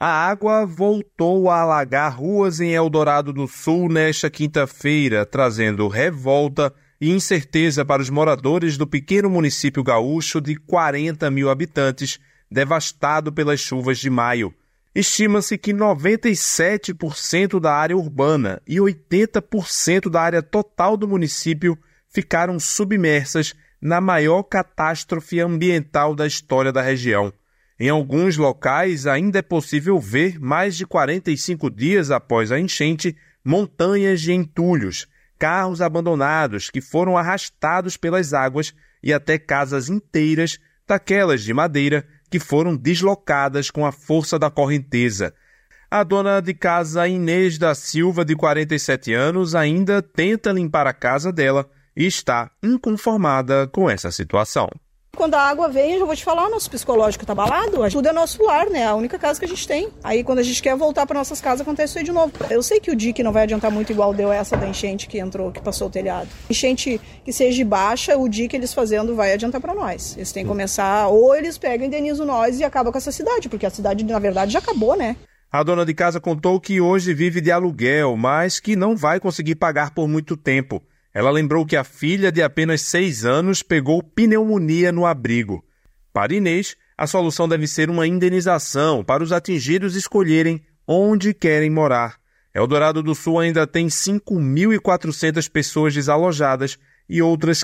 A água voltou a alagar ruas em Eldorado do Sul nesta quinta-feira, trazendo revolta e incerteza para os moradores do pequeno município gaúcho de 40 mil habitantes, devastado pelas chuvas de maio. Estima-se que 97% da área urbana e 80% da área total do município ficaram submersas na maior catástrofe ambiental da história da região. Em alguns locais, ainda é possível ver, mais de 45 dias após a enchente, montanhas de entulhos, carros abandonados que foram arrastados pelas águas e até casas inteiras, daquelas de madeira, que foram deslocadas com a força da correnteza. A dona de casa Inês da Silva, de 47 anos, ainda tenta limpar a casa dela e está inconformada com essa situação. Quando a água vem, eu já vou te falar, nosso psicológico tá abalado, tudo é nosso lar, né? A única casa que a gente tem. Aí quando a gente quer voltar para nossas casas, acontece isso aí de novo. Eu sei que o dique não vai adiantar muito igual deu essa da enchente que entrou, que passou o telhado. Enchente que seja baixa, o dique eles fazendo vai adiantar para nós. Eles têm que começar, ou eles pegam, indenizam nós e acabam com essa cidade, porque a cidade, na verdade, já acabou, né? A dona de casa contou que hoje vive de aluguel, mas que não vai conseguir pagar por muito tempo. Ela lembrou que a filha de apenas 6 anos pegou pneumonia no abrigo. Para Inês, a solução deve ser uma indenização para os atingidos escolherem onde querem morar. Eldorado do Sul ainda tem 5.400 pessoas desalojadas e outras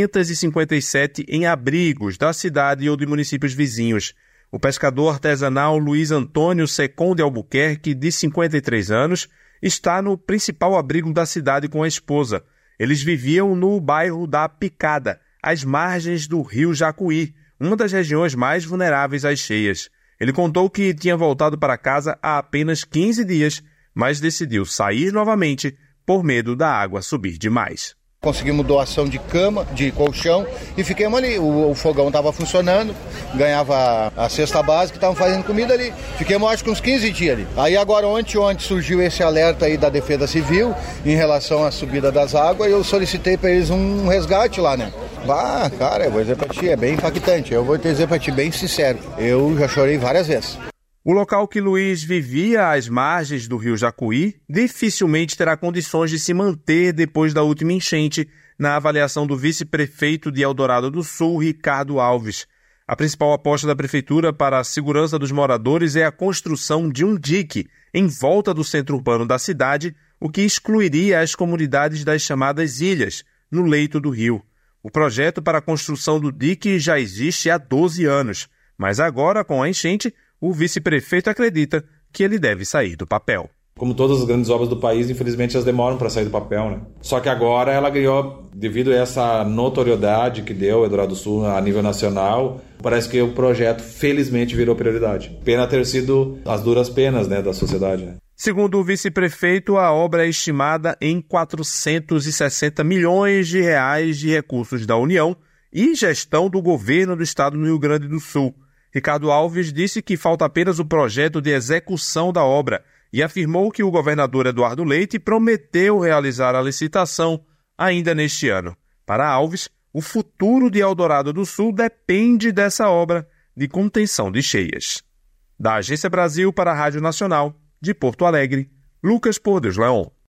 557 em abrigos da cidade ou de municípios vizinhos. O pescador artesanal Luiz Antônio Secom de Albuquerque, de 53 anos, está no principal abrigo da cidade com a esposa. Eles viviam no bairro da Picada, às margens do rio Jacuí, uma das regiões mais vulneráveis às cheias. Ele contou que tinha voltado para casa há apenas 15 dias, mas decidiu sair novamente por medo da água subir demais. Conseguimos doação de cama, de colchão e fiquemos ali. O fogão estava funcionando, ganhava a cesta básica, estavam fazendo comida ali. Fiquemos acho que uns 15 dias ali. Aí agora ontem surgiu esse alerta aí da Defesa Civil em relação à subida das águas e eu solicitei para eles um resgate lá, né? Cara, eu vou dizer para ti, é bem impactante. Eu vou te dizer para ti, bem sincero, eu já chorei várias vezes. O local que Luiz vivia às margens do rio Jacuí dificilmente terá condições de se manter depois da última enchente, na avaliação do vice-prefeito de Eldorado do Sul, Ricardo Alves. A principal aposta da prefeitura para a segurança dos moradores é a construção de um dique em volta do centro urbano da cidade, o que excluiria as comunidades das chamadas ilhas, no leito do rio. O projeto para a construção do dique já existe há 12 anos, mas agora, com a enchente, o vice-prefeito acredita que ele deve sair do papel. Como todas as grandes obras do país, infelizmente elas demoram para sair do papel, né? Só que agora ela ganhou, devido a essa notoriedade que deu Eldorado do Sul a nível nacional, parece que o projeto felizmente virou prioridade. Pena ter sido as duras penas, né, da sociedade, né? Segundo o vice-prefeito, a obra é estimada em 460 milhões de reais de recursos da União e gestão do governo do estado no Rio Grande do Sul. Ricardo Alves disse que falta apenas o projeto de execução da obra e afirmou que o governador Eduardo Leite prometeu realizar a licitação ainda neste ano. Para Alves, o futuro de Eldorado do Sul depende dessa obra de contenção de cheias. Da Agência Brasil para a Rádio Nacional, de Porto Alegre, Lucas Por Deus Leon.